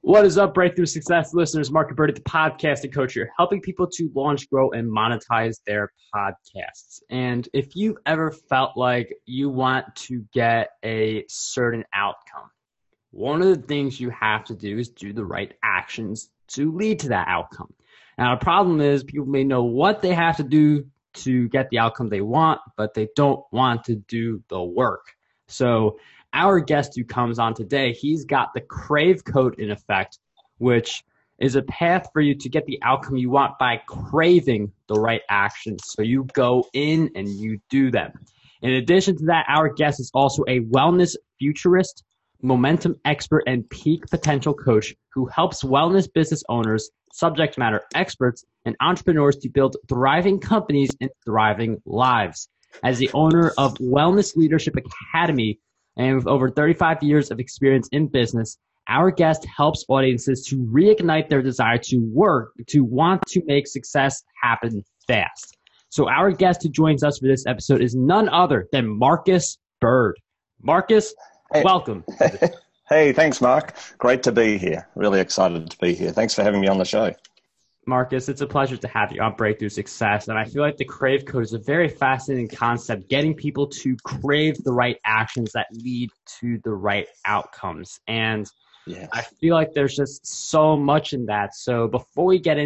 What is up, Breakthrough Success listeners? Mark Berti, the podcasting coach here, helping people to launch, grow, and monetize their podcasts. And if you've ever felt like you want to get a certain outcome, one of the things you have to do is do the right actions to lead to that outcome. Now, the problem is people may know what they have to do to get the outcome they want, but they don't want to do the work. So our guest who comes on today, he's got the CRAVE code in effect, which is a path for you to get the outcome you want by craving the right actions. So you go in and you do them. In addition to that, our guest is also a wellness futurist, momentum expert, and peak potential coach who helps wellness business owners, subject matter experts, and entrepreneurs to build thriving companies and thriving lives. As the owner of Wellness Leadership Academy, and with over 35 years of experience in business, our guest helps audiences to reignite their desire to work, to want to make success happen fast. So our guest who joins us for this episode is none other than Marcus Bird. Marcus, welcome. Hey, thanks, Mark. Great to be here. Really excited to be here. Thanks for having me on the show. Marcus, it's a pleasure to have you on Breakthrough Success. And I feel like the CRAVE code is a very fascinating concept, getting people to crave the right actions that lead to the right outcomes. And yes, I feel like there's just so much in that. So before we get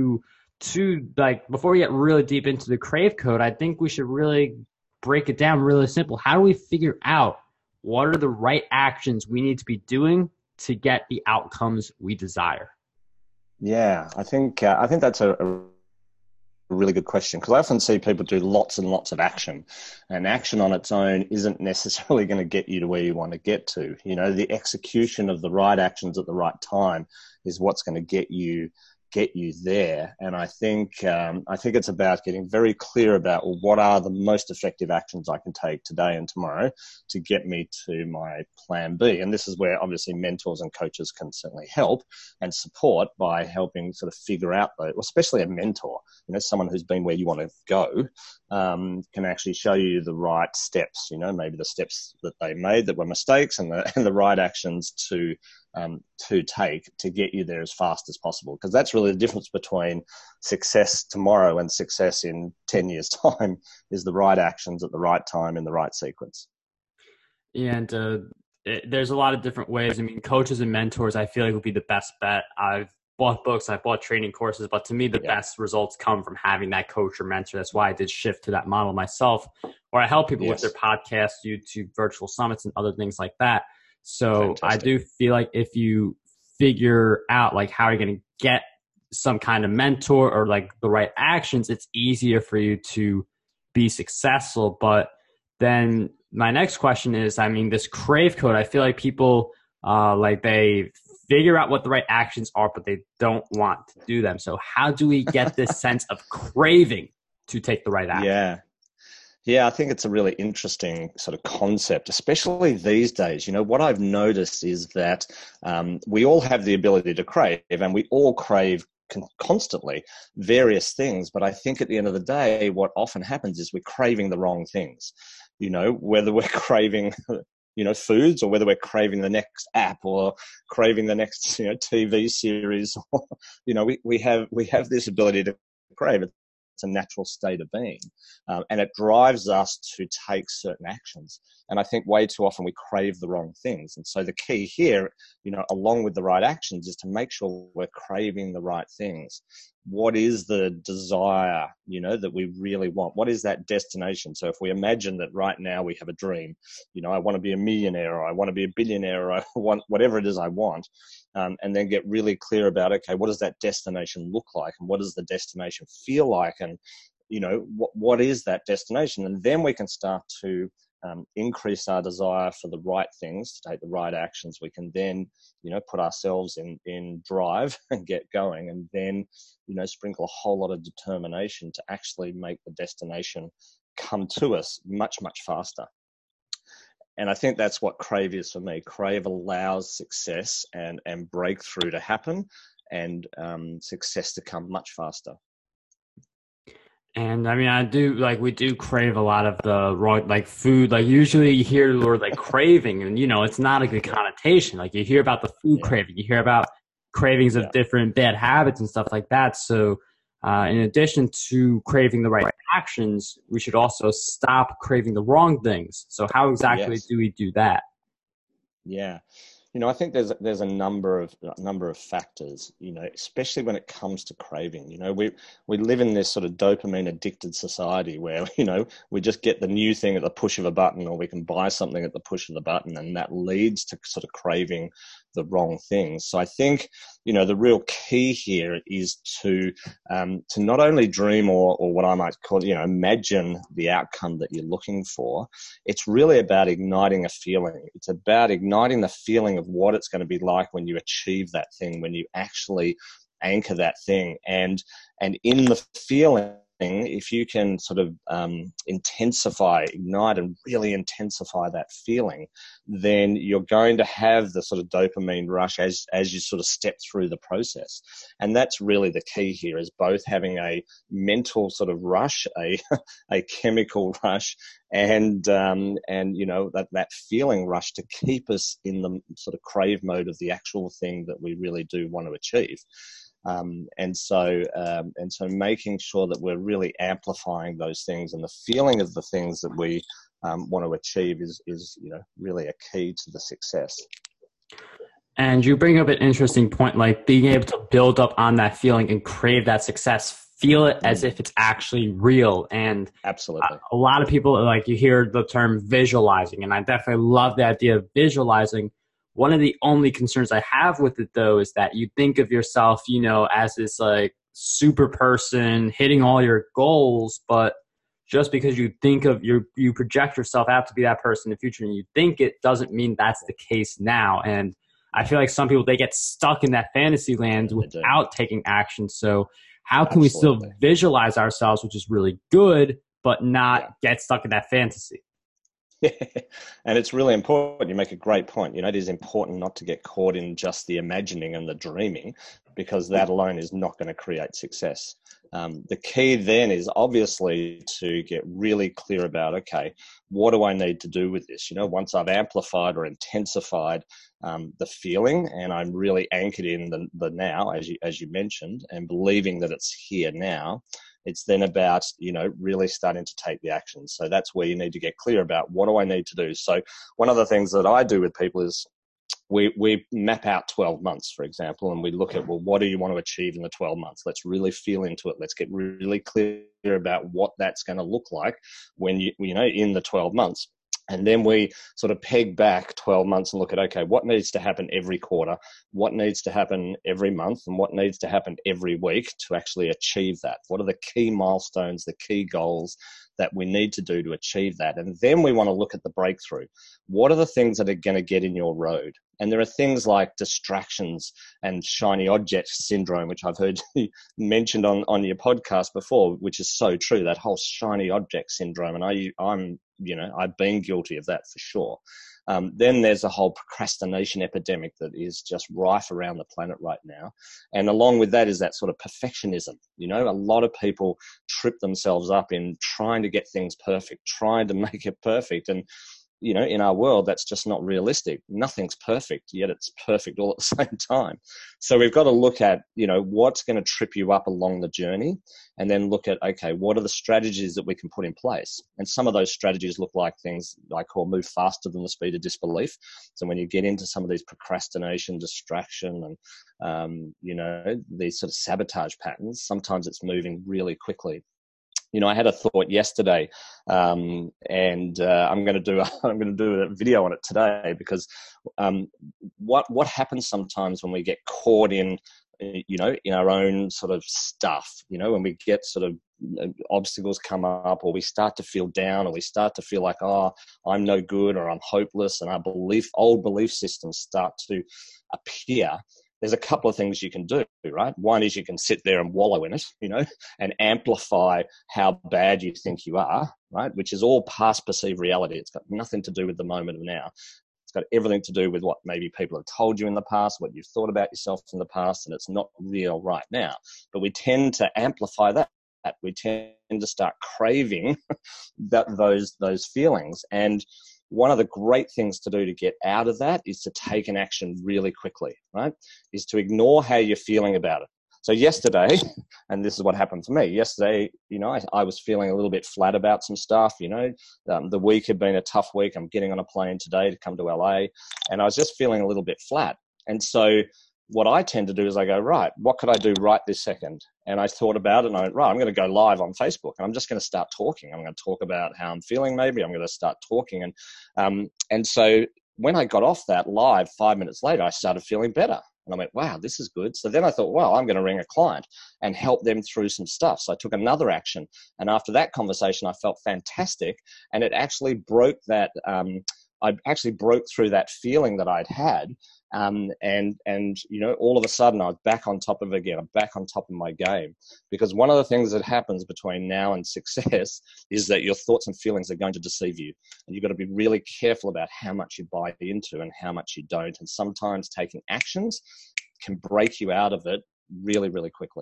before we get really deep into the CRAVE code, I think we should really break it down really simple. How do we figure out what are the right actions we need to be doing to get the outcomes we desire? Yeah, I think that's a really good question, because I often see people do lots and lots of action, and action on its own isn't necessarily going to get you to where you want to get to. You know, the execution of the right actions at the right time is what's going to get you there. And I think it's about getting very clear about, well, what are the most effective actions I can take today and tomorrow to get me to my plan B. And this is where obviously mentors and coaches can certainly help and support by helping sort of figure out, especially a mentor, you know, someone who's been where you want to go, can actually show you the right steps, you know, maybe the steps that they made that were mistakes, and the right actions to take to get you there as fast as possible. Because that's really the difference between success tomorrow and success in 10 years' time, is the right actions at the right time in the right sequence. And there's a lot of different ways. I mean, coaches and mentors, I feel like would be the best bet. I've bought books, I've bought training courses, but to me, the best results come from having that coach or mentor. That's why I did shift to that model myself, where I help people with their podcasts, YouTube, virtual summits, and other things like that. So fantastic. I do feel like if you figure out like how you're going to get some kind of mentor or like the right actions, it's easier for you to be successful. But then my next question is, I mean, this CRAVE code, I feel like people they figure out what the right actions are, but they don't want to do them. So how do we get this sense of craving to take the right action? Yeah, I think it's a really interesting sort of concept, especially these days. You know, what I've noticed is that we all have the ability to crave, and we all crave constantly various things. But I think at the end of the day, what often happens is we're craving the wrong things. You know, whether we're craving foods, or whether we're craving the next app, or craving the next TV series. Or, we have this ability to crave it. It's a natural state of being, and it drives us to take certain actions. And I think way too often we crave the wrong things. And so the key here, along with the right actions, is to make sure we're craving the right things. What is the desire, that we really want? What is that destination? So if we imagine that right now we have a dream, I want to be a millionaire, or I want to be a billionaire, or I want whatever it is I want, and then get really clear about, okay, what does that destination look like? And what does the destination feel like? And, what is that destination? And then we can start to increase our desire for the right things, to take the right actions. We can then, put ourselves in drive and get going, and then, sprinkle a whole lot of determination to actually make the destination come to us much, much faster. And I think that's what CRAVE is for me. CRAVE allows success and breakthrough to happen, and success to come much faster. And I mean, we do crave a lot of the wrong, food. Usually you hear the word craving, and it's not a good connotation. You hear about the food craving, you hear about cravings of different bad habits and stuff like that. So in addition to craving the right actions, we should also stop craving the wrong things. So how exactly do we do that? Yeah. I think there's a number of factors, especially when it comes to craving. We live in this sort of dopamine addicted society where, we just get the new thing at the push of a button, or we can buy something at the push of the button, and that leads to sort of craving the wrong things. So I think, the real key here is to not only dream or what I might call, imagine the outcome that you're looking for. It's really about igniting a feeling. It's about igniting the feeling of what it's going to be like when you achieve that thing, when you actually anchor that thing. And in the feeling, if you can sort of ignite and really intensify that feeling, then you're going to have the sort of dopamine rush as you sort of step through the process. And that's really the key here, is both having a mental sort of rush, a chemical rush, and that feeling rush to keep us in the sort of crave mode of the actual thing that we really do want to achieve. And so making sure that we're really amplifying those things, and the feeling of the things that we want to achieve is really a key to the success. And you bring up an interesting point, like being able to build up on that feeling and crave that success, feel it as if it's actually real. And absolutely, a lot of people, like, you hear the term visualizing, and I definitely love the idea of visualizing. One of the only concerns I have with it, though, is that you think of yourself, as this like super person hitting all your goals, but just because you think of you project yourself out to be that person in the future and you think it, doesn't mean that's the case now. And I feel like some people, they get stuck in that fantasy land without taking action. So how can we still visualize ourselves, which is really good, but not get stuck in that fantasy? Yeah, and it's really important. You make a great point. It is important not to get caught in just the imagining and the dreaming, because that alone is not going to create success. The key then is obviously to get really clear about, okay, what do I need to do with this? Once I've amplified or intensified the feeling, and I'm really anchored in the now, as you mentioned, and believing that it's here now, it's then about, really starting to take the action. So that's where you need to get clear about, what do I need to do? So one of the things that I do with people is we map out 12 months, for example, and we look at, well, what do you want to achieve in the 12 months? Let's really feel into it. Let's get really clear about what that's going to look like when in the 12 months. And then we sort of peg back 12 months and look at, okay, what needs to happen every quarter, what needs to happen every month, and what needs to happen every week to actually achieve that? What are the key milestones, the key goals that we need to do to achieve that? And then we want to look at the breakthrough. What are the things that are going to get in your road? And there are things like distractions and shiny object syndrome, which I've heard you mentioned on your podcast before, which is so true, that whole shiny object syndrome. And I've been guilty of that for sure. Then there's a whole procrastination epidemic that is just rife around the planet right now. And along with that is that sort of perfectionism. A lot of people trip themselves up in trying to get things perfect, trying to make it perfect. And in our world, that's just not realistic. Nothing's perfect, yet it's perfect all at the same time. So we've got to look at, what's going to trip you up along the journey, and then look at, okay, what are the strategies that we can put in place? And some of those strategies look like things I call move faster than the speed of disbelief. So when you get into some of these procrastination, distraction, and, these sort of sabotage patterns, sometimes it's moving really quickly. I had a thought yesterday, and I'm going to do a video on it today, because what happens sometimes when we get caught in our own sort of stuff, when we get sort of obstacles come up, or we start to feel down, or we start to feel like, oh, I'm no good, or I'm hopeless, and our old belief systems start to appear. There's a couple of things you can do, right? One is you can sit there and wallow in it, and amplify how bad you think you are, right? Which is all past perceived reality. It's got nothing to do with the moment of now. It's got everything to do with what maybe people have told you in the past, what you've thought about yourself in the past, and it's not real right now. But we tend to amplify that. We tend to start craving those feelings. And one of the great things to do to get out of that is to take an action really quickly, right? Is to ignore how you're feeling about it. So yesterday, and this is what happened for me, yesterday, I was feeling a little bit flat about some stuff, the week had been a tough week. I'm getting on a plane today to come to LA, and I was just feeling a little bit flat. And so what I tend to do is I go, right, what could I do right this second? And I thought about it, and I went, right, I'm going to go live on Facebook, and I'm just going to start talking. I'm going to talk about how I'm feeling maybe. I'm going to start talking. And so when I got off that live 5 minutes later, I started feeling better. And I went, wow, this is good. So then I thought, well, I'm going to ring a client and help them through some stuff. So I took another action. And after that conversation, I felt fantastic. And it actually broke that, I actually broke through that feeling that I'd had. And all of a sudden I was back on top of it again. I'm back on top of my game, because one of the things that happens between now and success is that your thoughts and feelings are going to deceive you, and you've got to be really careful about how much you buy into and how much you don't. And sometimes taking actions can break you out of it really, really quickly.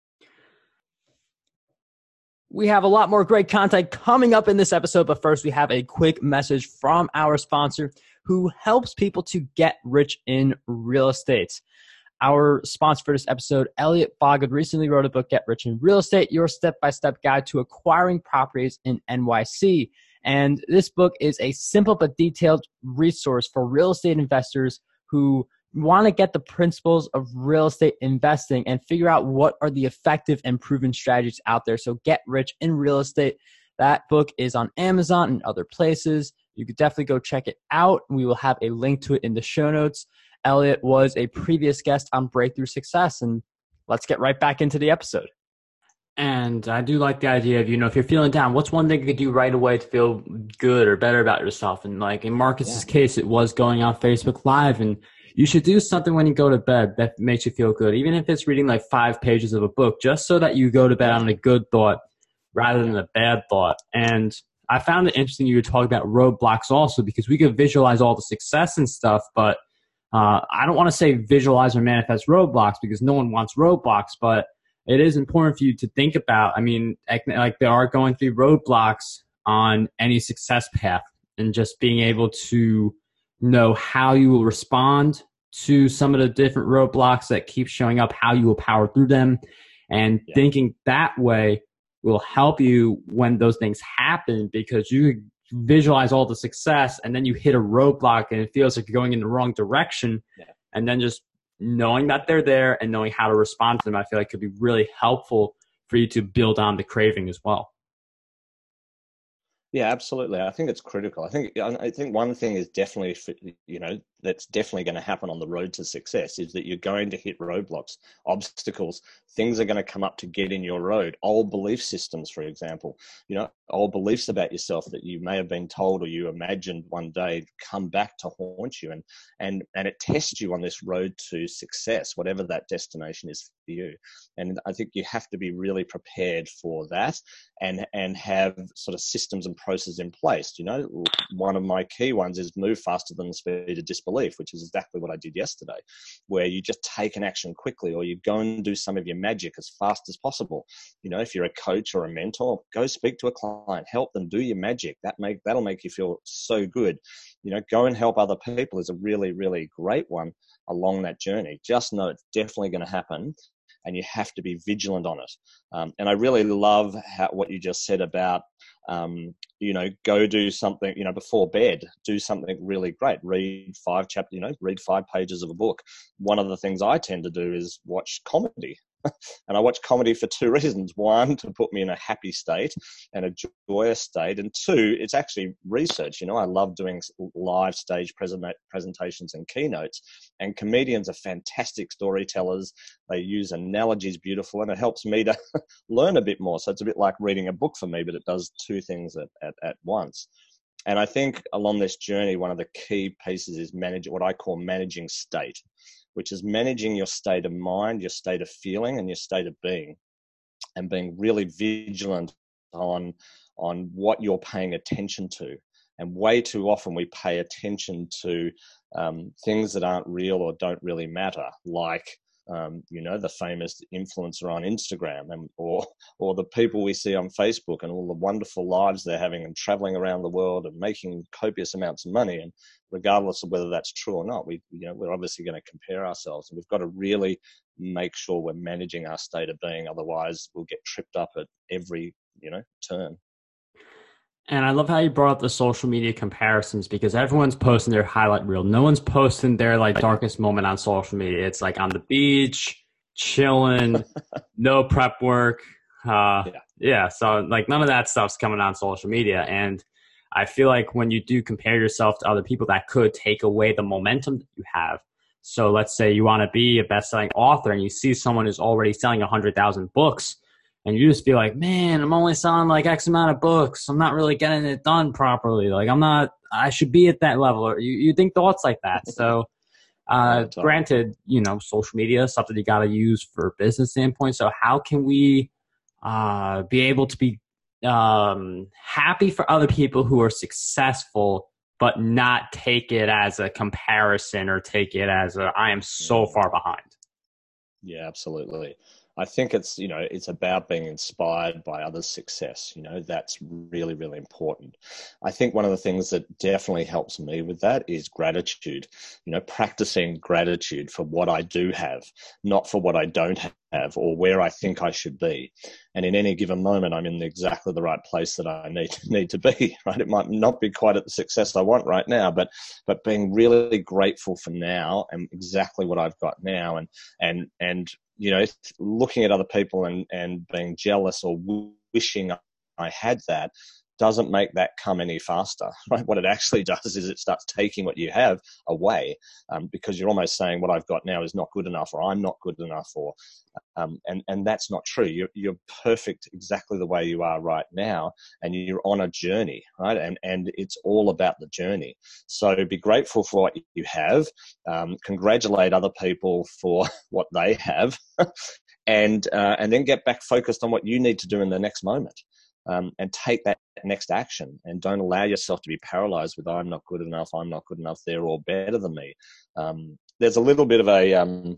We have a lot more great content coming up in this episode, but first we have a quick message from our sponsor who helps people to get rich in real estate. Our sponsor for this episode, Elliot Foggood, recently wrote a book, Get Rich in Real Estate, Your Step-by-Step Guide to Acquiring Properties in NYC. And this book is a simple but detailed resource for real estate investors who want to get the principles of real estate investing and figure out what are the effective and proven strategies out there. So Get Rich in Real Estate. That book is on Amazon and other places. You could definitely go check it out. We will have a link to it in the show notes. Elliot was a previous guest on Breakthrough Success, and let's get right back into the episode. And I do like the idea of, if you're feeling down, what's one thing you could do right away to feel good or better about yourself? And like in Marcus's case, it was going on Facebook Live, and you should do something when you go to bed that makes you feel good, even if it's reading like 5 pages of a book, just so that you go to bed on a good thought rather than a bad thought. And I found it interesting you would talk about roadblocks also, because we could visualize all the success and stuff, but I don't want to say visualize or manifest roadblocks, because no one wants roadblocks, but it is important for you to think about. I mean, like there are going to be roadblocks on any success path, and just being able to know how you will respond to some of the different roadblocks that keep showing up, how you will power through them, and thinking that way will help you when those things happen, because you visualize all the success and then you hit a roadblock and it feels like you're going in the wrong direction. And then just knowing that they're there and knowing how to respond to them, I feel like could be really helpful for you to build on the craving as well. Yeah, absolutely. I think it's critical. I think one thing is definitely, that's definitely going to happen on the road to success is that you're going to hit roadblocks, obstacles. Things are going to come up to get in your road. Old belief systems, for example, old beliefs about yourself that you may have been told or you imagined one day come back to haunt you, and it tests you on this road to success, whatever that destination is for you. And I think you have to be really prepared for that and have sort of systems and processes in place. One of my key ones is move faster than the speed of disbelief, which is exactly what I did yesterday, where you just take an action quickly, or you go and do some of your magic as fast as possible. If you're a coach or a mentor, go speak to a client, help them do your magic. That'll make you feel so good. Go and help other people is a really, really great one along that journey. Just know it's definitely going to happen, and you have to be vigilant on it. And I really love what you just said about, go do something, before bed, do something really great. Read 5 pages of a book. One of the things I tend to do is watch comedy. And I watch comedy for 2 reasons. 1, to put me in a happy state and a joyous state. And 2, it's actually research. I love doing live stage presentations and keynotes. And comedians are fantastic storytellers. They use analogies beautiful, and it helps me to learn a bit more. So it's a bit like reading a book for me, but it does 2 things at once. And I think along this journey, one of the key pieces is what I call managing state, which is managing your state of mind, your state of feeling, and your state of being, and being really vigilant on what you're paying attention to. And way too often we pay attention to things that aren't real or don't really matter, like the famous influencer on Instagram, and or the people we see on Facebook and all the wonderful lives they're having and traveling around the world and making copious amounts of money. And regardless of whether that's true or not, we're obviously going to compare ourselves, and we've got to really make sure we're managing our state of being. Otherwise, we'll get tripped up at every turn. And I love how you brought up the social media comparisons, because everyone's posting their highlight reel. No one's posting their darkest moment on social media. It's like on the beach, chilling, no prep work. Yeah. So none of that stuff's coming on social media. And I feel like when you do compare yourself to other people, that could take away the momentum that you have. So let's say you want to be a best-selling author and you see someone who's already selling 100,000 books. And you just feel like, man, I'm only selling X amount of books. I'm not really getting it done properly. I should be at that level. Or you think thoughts like that. So granted, social media is something you got to use for a business standpoint. So how can we be able to be happy for other people who are successful, but not take it as a comparison or take it as I am so far behind? Yeah, absolutely. I think it's about being inspired by others' success. That's really, really important. I think one of the things that definitely helps me with that is gratitude, practicing gratitude for what I do have, not for what I don't have or where I think I should be. And in any given moment, I'm in exactly the right place that I need to be, right? It might not be quite at the success I want right now, but being really grateful for now and exactly what I've got now, and looking at other people and being jealous or wishing I had that doesn't make that come any faster, right? What it actually does is it starts taking what you have away, because you're almost saying what I've got now is not good enough, or I'm not good enough, and that's not true. You're perfect exactly the way you are right now, and you're on a journey, right? And it's all about the journey. So be grateful for what you have, congratulate other people for what they have, and then get back focused on what you need to do in the next moment. And take that next action, and don't allow yourself to be paralyzed with I'm not good enough, they're all better than me. There's a little bit of a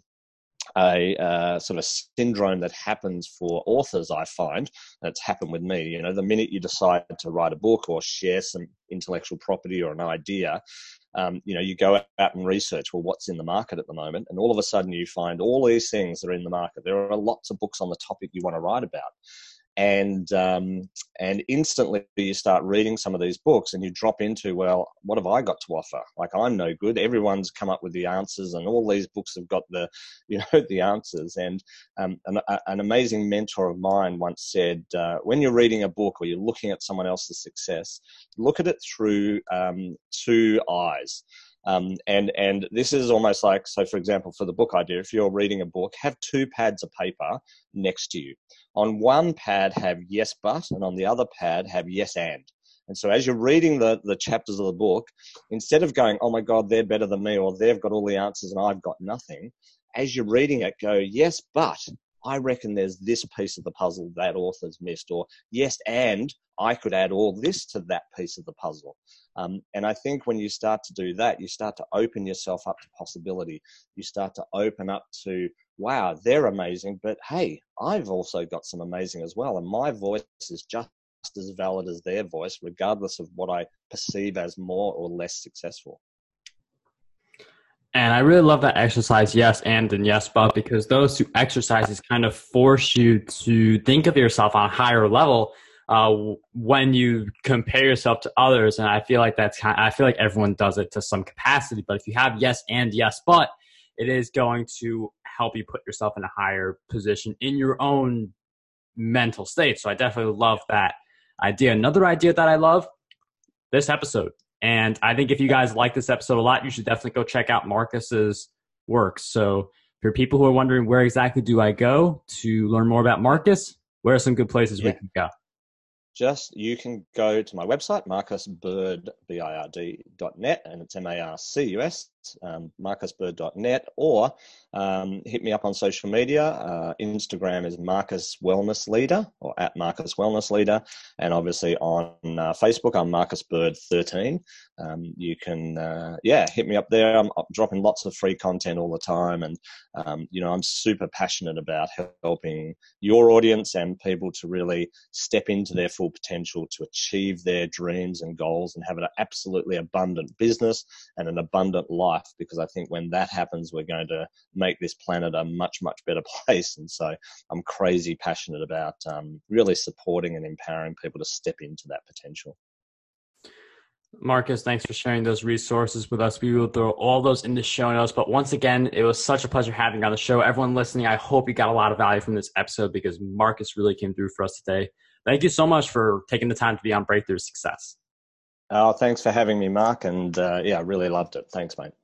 sort of syndrome that happens for authors, I find. That's happened with me. The minute you decide to write a book or share some intellectual property or an idea, you go out and research, well, what's in the market at the moment, and all of a sudden you find all these things that are in the market. There are lots of books on the topic you want to write about. And instantly you start reading some of these books and you drop into, well, what have I got to offer? I'm no good. Everyone's come up with the answers, and all these books have got the answers. And an amazing mentor of mine once said, when you're reading a book or you're looking at someone else's success, look at it through 2 eyes. And this is almost like, so for example, for the book idea, if you're reading a book, have 2 pads of paper next to you. On one pad have yes, but, and on the other pad have yes, and. And so as you're reading the chapters of the book, instead of going, oh my God, they're better than me, or they've got all the answers and I've got nothing, as you're reading it, go, yes, but I reckon there's this piece of the puzzle that author's missed, or yes, and I could add all this to that piece of the puzzle. And I think when you start to do that, you start to open yourself up to possibility. You start to open up to, wow, they're amazing, but hey, I've also got some amazing as well. And my voice is just as valid as their voice, regardless of what I perceive as more or less successful. And I really love that exercise, yes, and yes, but, because those 2 exercises kind of force you to think of yourself on a higher level when you compare yourself to others. And I feel like I feel like everyone does it to some capacity. But if you have yes and yes, but, it is going to help you put yourself in a higher position in your own mental state. So I definitely love that idea. Another idea that I love, this episode. And I think if you guys like this episode a lot, you should definitely go check out Marcus's work. So for people who are wondering, where exactly do I go to learn more about Marcus, where are some good places we can go? You can go to my website, marcusbird.net, and it's MARCUS. marcusbird.net, or hit me up on social media. Instagram is Marcus Wellness Leader, or at Marcus Wellness Leader. And obviously on Facebook, I'm Marcus Bird 13. You can, hit me up there. I'm dropping lots of free content all the time. And, I'm super passionate about helping your audience and people to really step into their full potential to achieve their dreams and goals and have an absolutely abundant business and an abundant life. Because I think when that happens, we're going to make this planet a much, much better place. And so I'm crazy passionate about really supporting and empowering people to step into that potential. Marcus, thanks for sharing those resources with us. We will throw all those in the show notes. But once again, it was such a pleasure having you on the show. Everyone listening, I hope you got a lot of value from this episode because Marcus really came through for us today. Thank you so much for taking the time to be on Breakthrough Success. Oh, thanks for having me, Mark. And I really loved it. Thanks, mate.